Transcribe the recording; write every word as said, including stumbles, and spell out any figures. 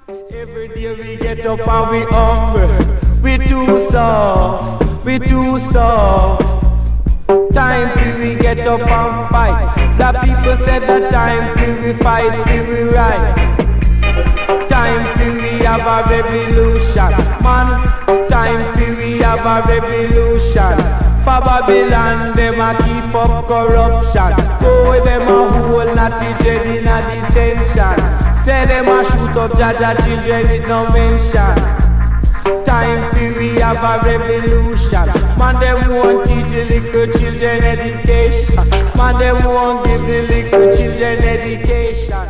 Every day we get up and we hungry. We too soft, we too soft. Time for we get up and fight. The people said that time for we fight, for we right. Time for we have a revolution. Man, time for we have a revolution. For Babylon, them a keep up corruption. Oh, them a hold naughty children in a detention. Say them a shoot up Jaja children, it no mention. Time for we have a revolution. Man, them won't teach the little children education. Man, them won't give the little children education.